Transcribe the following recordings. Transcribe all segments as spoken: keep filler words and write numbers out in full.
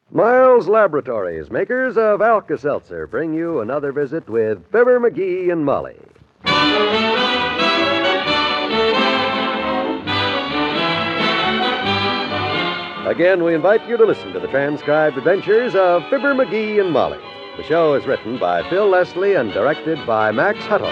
Miles Laboratories, makers of Alka-Seltzer, bring you another visit with Fibber McGee and Molly. Again, we invite you to listen to the transcribed adventures of Fibber McGee and Molly. The show is written by Phil Leslie and directed by Max Hutto.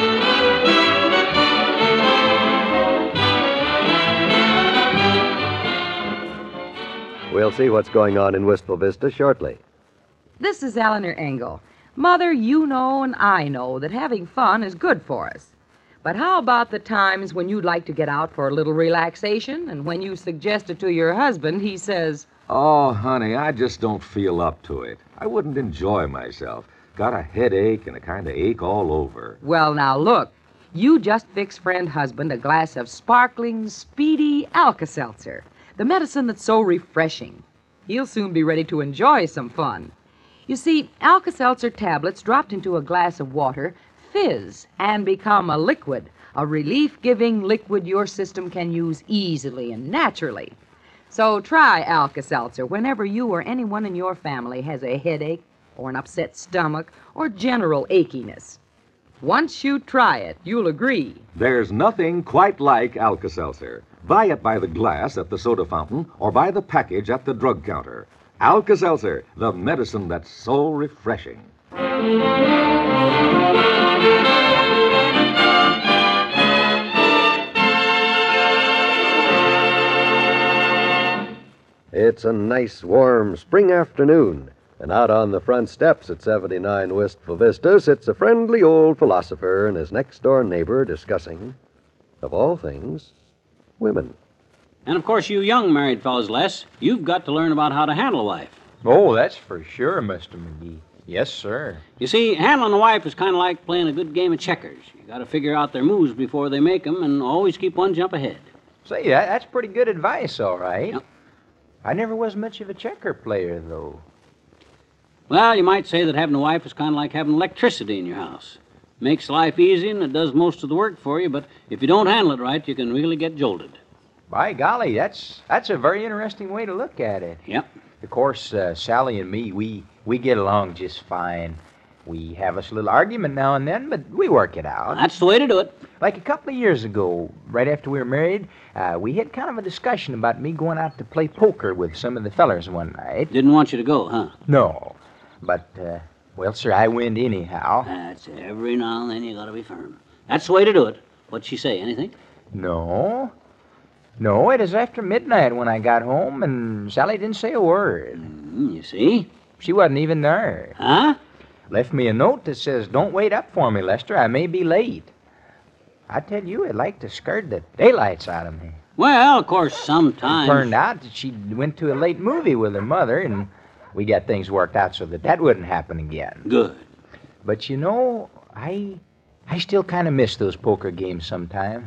We'll see what's going on in Wistful Vista shortly. This is Eleanor Engel. Mother, you know and I know that having fun is good for us. But how about the times when you'd like to get out for a little relaxation, and when you suggest it to your husband, he says, "Oh, honey, I just don't feel up to it. I wouldn't enjoy myself. Got a headache and a kind of ache all over." Well, now look, you just fix friend husband a glass of sparkling, speedy Alka-Seltzer, the medicine that's so refreshing. He'll soon be ready to enjoy some fun. You see, Alka-Seltzer tablets dropped into a glass of water fizz and become a liquid, a relief-giving liquid your system can use easily and naturally. So try Alka-Seltzer whenever you or anyone in your family has a headache or an upset stomach or general achiness. Once you try it, you'll agree. There's nothing quite like Alka-Seltzer. Buy it by the glass at the soda fountain or by the package at the drug counter. Alka-Seltzer, the medicine that's so refreshing. It's a nice, warm spring afternoon, and out on the front steps at seventy-nine Wistful Vista sits a friendly old philosopher and his next-door neighbor discussing, of all things, women. And, of course, you young married fellows, Les, you've got to learn about how to handle a wife. Oh, that's for sure, Mister McGee. Yes, sir. You see, handling a wife is kind of like playing a good game of checkers. You got to figure out their moves before they make them and always keep one jump ahead. Say, that, that's pretty good advice, all right. Yep. I never was much of a checker player, though. Well, you might say that having a wife is kind of like having electricity in your house. Makes life easy and it does most of the work for you, but if you don't handle it right, you can really get jolted. By golly, that's that's a very interesting way to look at it. Yep. Of course, uh, Sally and me, we, we get along just fine. We have us a little argument now and then, but we work it out. That's the way to do it. Like a couple of years ago, right after we were married, uh, we had kind of a discussion about me going out to play poker with some of the fellers one night. Didn't want you to go, huh? No, but, uh, well, sir, I win anyhow. That's every now and then you got to be firm. That's the way to do it. What'd she say, anything? No. No, it is after midnight when I got home, and Sally didn't say a word. Mm, you see? She wasn't even there. Huh? Left me a note that says, "Don't wait up for me, Lester. I may be late." I tell you, it like to scared the daylights out of me. Well, of course, sometimes... It turned out that she went to a late movie with her mother, and we got things worked out so that that wouldn't happen again. Good. But, you know, I I still kind of miss those poker games sometimes.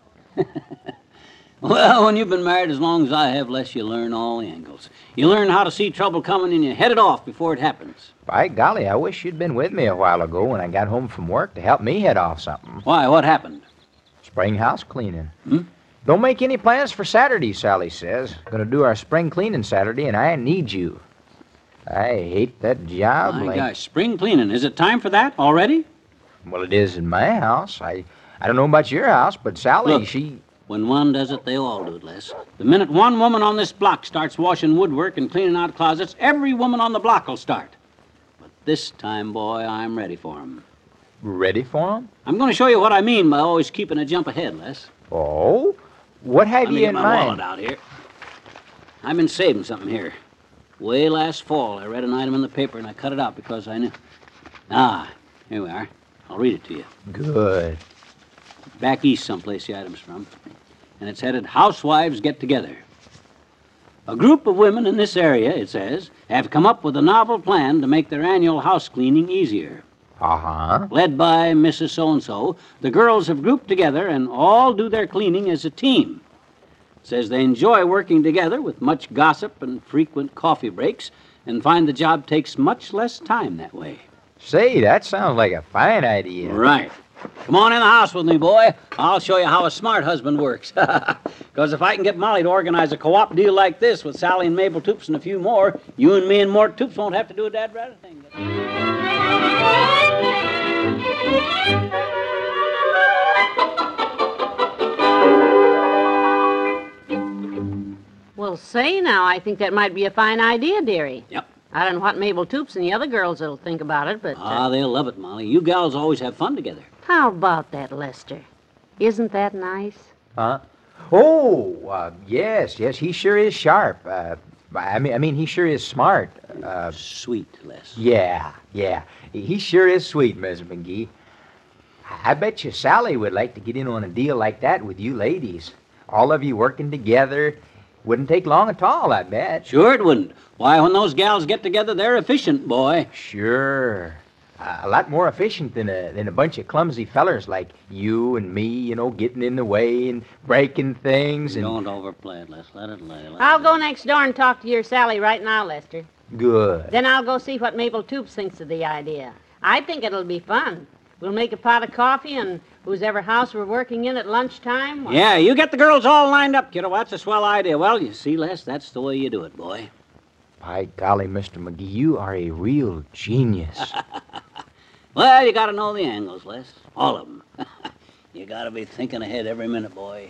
Well, when you've been married as long as I have, Les, you learn all the angles. You learn how to see trouble coming and you head it off before it happens. By golly, I wish you'd been with me a while ago when I got home from work to help me head off something. Why, what happened? Spring house cleaning. Hmm? Don't make any plans for Saturday, Sally says. Gonna do our spring cleaning Saturday, and I need you. I hate that job. My like... gosh, spring cleaning. Is it time for that already? Well, it is in my house. I I don't know about your house, but Sally, Look, she... When one does it, they all do it, Les. The minute one woman on this block starts washing woodwork and cleaning out closets, every woman on the block will start. But this time, boy, I'm ready for 'em. Ready for him? I'm going to show you what I mean by always keeping a jump ahead, Les. Oh? What have Let me you get in my mind? wallet out here. I've been saving something here. Way last fall, I read an item in the paper, and I cut it out because I knew... Ah, here we are. I'll read it to you. Good. Back east someplace the item's from. And it's headed, Housewives Get Together. A group of women in this area, it says, have come up with a novel plan to make their annual house cleaning easier. Uh-huh. Led by Missus So-and-so, the girls have grouped together and all do their cleaning as a team. It says they enjoy working together with much gossip and frequent coffee breaks and find the job takes much less time that way. Say, that sounds like a fine idea. Right. Come on in the house with me, boy. I'll show you how a smart husband works. Because if I can get Molly to organize a co-op deal like this with Sally and Mabel Toops and a few more, you and me and Mort Toops won't have to do a dad rather thing. Well, say now, I think that might be a fine idea, dearie. Yep. I don't know what Mabel Toops and the other girls will think about it, but... Uh, Ah, they'll love it, Molly. You gals always have fun together. how about that, Lester? Isn't that nice? Huh? Oh, uh, yes, yes, he sure is sharp. Uh, I mean, I mean, he sure is smart. Uh, Sweet, Les. yeah, yeah, he sure is sweet, Missus McGee. I bet you Sally would like to get in on a deal like that with you ladies. All of you working together. Wouldn't take long at all, I bet. Sure it wouldn't. Why, when those gals get together, they're efficient, boy. Sure. Uh, a lot more efficient than a, than a bunch of clumsy fellers like you and me, you know, getting in the way and breaking things. And... Don't overplay it, Les. Let it lay. Let I'll it go lay. next door and talk to your Sally right now, Lester. Good. Then I'll go see what Mabel Toops thinks of the idea. I think it'll be fun. We'll make a pot of coffee, and whosever house we're working in at lunchtime... well, Yeah, you get the girls all lined up, kiddo. That's a swell idea. Well, you see, Les, that's the way you do it, boy. By golly, Mister McGee, you are a real genius. Well, you gotta know the angles, Les. All of them. You gotta be thinking ahead every minute, boy.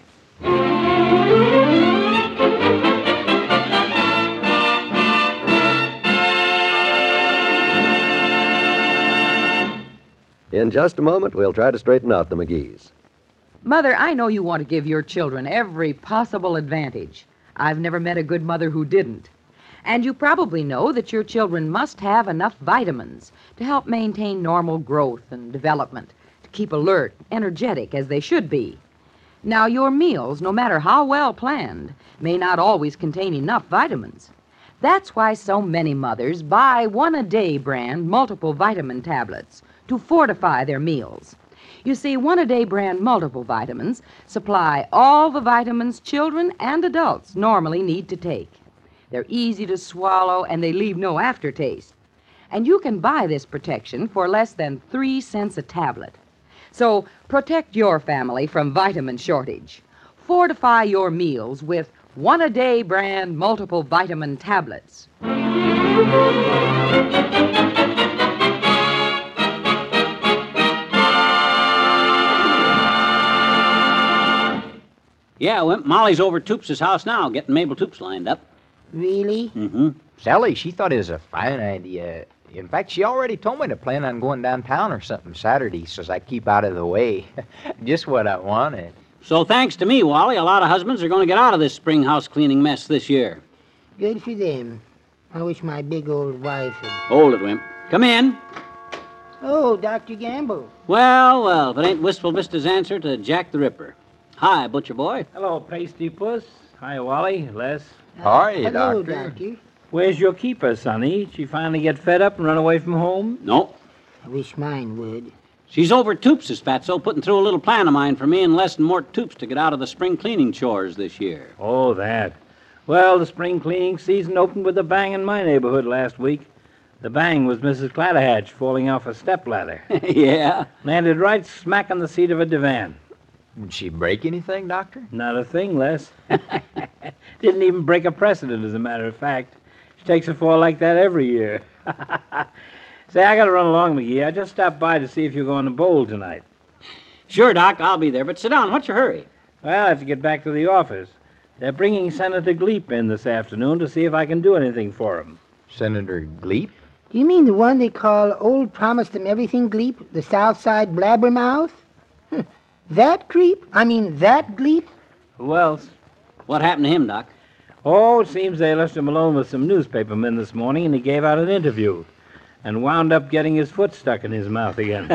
In just a moment, we'll try to straighten out the McGees. Mother, I know you want to give your children every possible advantage. I've never met a good mother who didn't. And you probably know that your children must have enough vitamins to help maintain normal growth and development, to keep alert, energetic as they should be. Now, your meals, no matter how well planned, may not always contain enough vitamins. That's why so many mothers buy one-a-day brand multiple vitamin tablets to fortify their meals. You see, one-a-day brand multiple vitamins supply all the vitamins children and adults normally need to take. They're easy to swallow, and they leave no aftertaste. And you can buy this protection for less than three cents a tablet. So protect your family from vitamin shortage. Fortify your meals with one-a-day brand multiple vitamin tablets. Yeah, well, Molly's over at Toops' house now, getting Mabel Toops lined up. Really? Mm-hmm. Sally, she thought it was a fine idea. In fact, she already told me to plan on going downtown or something Saturday, so I keep out of the way. Just what I wanted. So thanks to me, Wally, a lot of husbands are going to get out of this spring house cleaning mess this year. Good for them. I wish my big old wife had... Hold it, Wimp. Come in. Oh, Doctor Gamble. Well, well, if it ain't Wistful Vista's answer to Jack the Ripper. Hi, Butcher Boy. Hello, Pasty Puss. Hi, Wally, Les. How are you, Hello, Doctor? Doctor. Where's your keeper, Sonny? She finally get fed up and run away from home? No. I wish mine would. She's over at Toops' Fatso, putting through a little plan of mine for me and Les and Mort Toops to get out of the spring cleaning chores this year. Oh, that. Well, the spring cleaning season opened with a bang in my neighborhood last week. The bang was Missus Clatterhatch falling off a stepladder. Yeah? Landed right smack on the seat of a divan. Did she break anything, Doctor? Not a thing, Les. Didn't even break a precedent, as a matter of fact. She takes a fall like that every year. Say, I gotta run along, McGee. I just stopped by to see if you're going to bowl tonight. Sure, Doc, I'll be there, but sit down. What's your hurry? Well, I have to get back to the office. They're bringing Senator Gleep in this afternoon to see if I can do anything for him. Senator Gleep? Do you mean the one they call Old Promised Him Everything Gleep? The South Side Blabbermouth? That creep? I mean, that Gleep? Who else? What happened to him, Doc? Oh, it seems they left him alone with some newspapermen this morning, and he gave out an interview and wound up getting his foot stuck in his mouth again.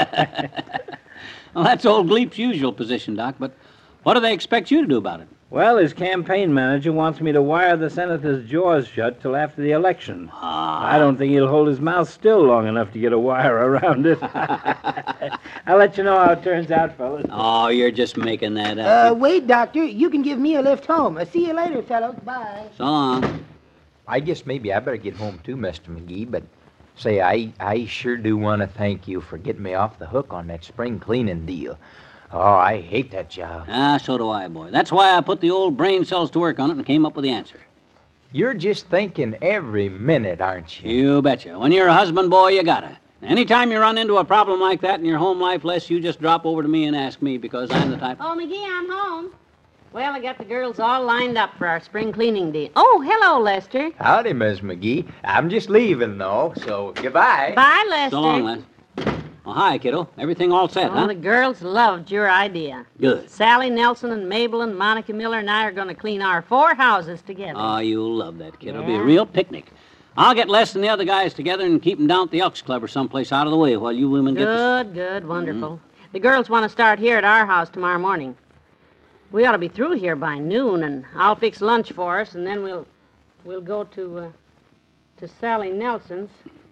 Well, that's old Gleep's usual position, Doc, but what do they expect you to do about it? Well, his campaign manager wants me to wire the senator's jaws shut till after the election. Ah. I don't think he'll hold his mouth still long enough to get a wire around it. I'll let you know how it turns out, fellas. Oh, you're just making that up. Uh, wait, Doctor. You can give me a lift home. Uh, see you later, fellows. Bye. So long. I guess maybe I better get home too, Mister McGee, but Say, I, I sure do want to thank you for getting me off the hook on that spring cleaning deal. Oh, I hate that job. Ah, so do I, boy. That's why I put the old brain cells to work on it and came up with the answer. You're just thinking every minute, aren't you? You betcha. When you're a husband, boy, you gotta. Anytime you run into a problem like that in your home life, Les, you just drop over to me and ask me because I'm the type... Oh, McGee, I'm home. Well, I got the girls all lined up for our spring cleaning deal. Oh, hello, Lester. Howdy, Miss McGee. I'm just leaving, though, so goodbye. Bye, Lester. So long, Les. Oh, hi, kiddo. Everything all set, Oh, huh? the girls loved your idea. Good. Sally Nelson and Mabel and Monica Miller and I are going to clean our four houses together. Oh, you'll love that, kid. It'll be a Yeah. real picnic. I'll get Les and the other guys together and keep them down at the Elks Club or someplace out of the way while you women get the... Good, good, wonderful. The girls want to start here at our house tomorrow morning. We ought to be through here by noon, and I'll fix lunch for us, and then we'll we'll go to uh, to Sally Nelson's.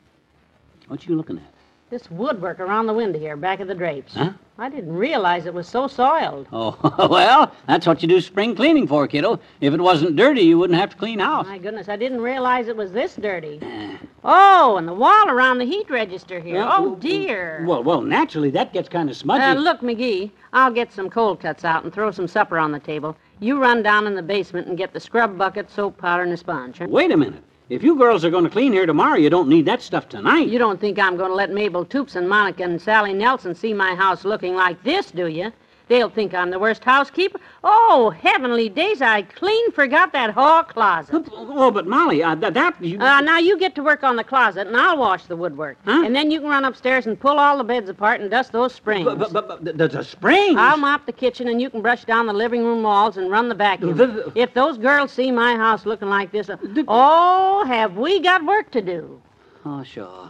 What you looking at? This woodwork around the window here, back of the drapes. Huh? I didn't realize it was so soiled. Oh, well, that's what you do spring cleaning for, kiddo. If it wasn't dirty, you wouldn't have to clean house. My goodness, I didn't realize it was this dirty. Oh, and the wall around the heat register here. Well, Oh, well, dear. Well, well, naturally, that gets kind of smudgy. Uh, look, McGee, I'll get some cold cuts out and throw some supper on the table. You run down in the basement and get the scrub bucket, soap powder, and a sponge. Huh? Wait a minute. If you girls are going to clean here tomorrow, you don't need that stuff tonight. You don't think I'm going to let Mabel Toops and Monica and Sally Nelson see my house looking like this, do you? They'll think I'm the worst housekeeper. Oh, heavenly days, I clean forgot that hall closet. Oh, but Molly, uh, that... that you... Uh, now you get to work on the closet, and I'll wash the woodwork. Huh? And then you can run upstairs and pull all the beds apart and dust those springs. But, but, but, but the, the springs... I'll mop the kitchen, and you can brush down the living room walls and run the vacuum. The- the- If those girls see my house looking like this, uh, oh, have we got work to do. Oh, sure.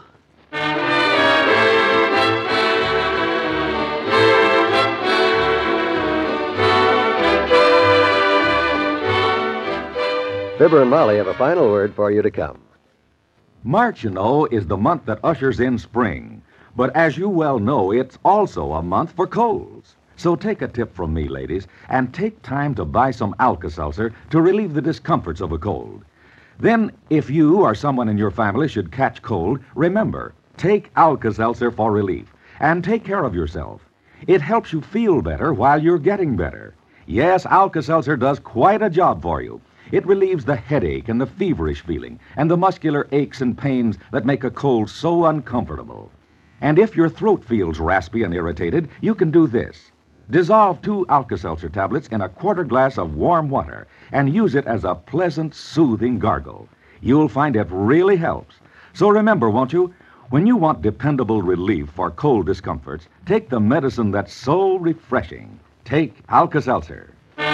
Fibber and Molly have a final word for you to come. March, you know, is the month that ushers in spring. But as you well know, it's also a month for colds. So take a tip from me, ladies, and take time to buy some Alka-Seltzer to relieve the discomforts of a cold. Then, if you or someone in your family should catch cold, remember, take Alka-Seltzer for relief, and take care of yourself. It helps you feel better while you're getting better. Yes, Alka-Seltzer does quite a job for you. It relieves the headache and the feverish feeling and the muscular aches and pains that make a cold so uncomfortable. And if your throat feels raspy and irritated, you can do this. Dissolve two Alka-Seltzer tablets in a quarter glass of warm water and use it as a pleasant, soothing gargle. You'll find it really helps. So remember, won't you? When you want dependable relief for cold discomforts, take the medicine that's so refreshing. Take Alka-Seltzer.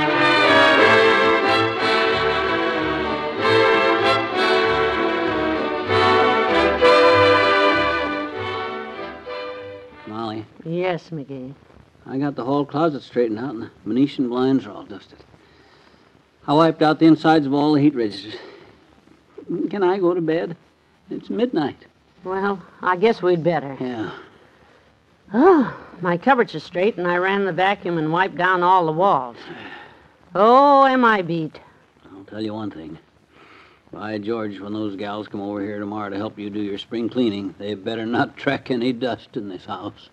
Molly, Yes, McGee. I got the whole closet straightened out and the Venetian blinds are all dusted. I wiped out the insides of all the heat registers. Can I go to bed? It's midnight. Well, I guess we'd better. Yeah. Oh, my cupboards are straight, and I ran the vacuum and wiped down all the walls. Oh, am I beat? I'll tell you one thing. By George, when those gals come over here tomorrow to help you do your spring cleaning, they better not track any dust in this house.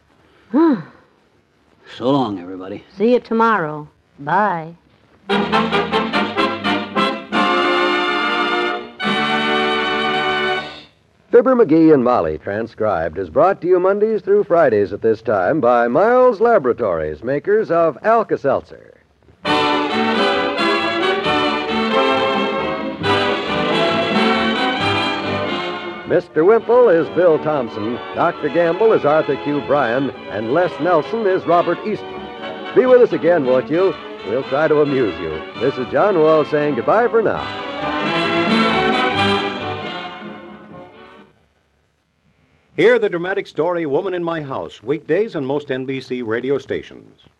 So long, everybody. See you tomorrow. Bye. Fibber, McGee, and Molly, transcribed, is brought to you Mondays through Fridays at this time by Miles Laboratories, makers of Alka-Seltzer. Mister Wimple is Bill Thompson, Doctor Gamble is Arthur Q. Bryan, and Les Nelson is Robert Easton. Be with us again, won't you? We'll try to amuse you. This is John Wall saying goodbye for now. Hear the dramatic story Woman in My House, weekdays on most N B C radio stations.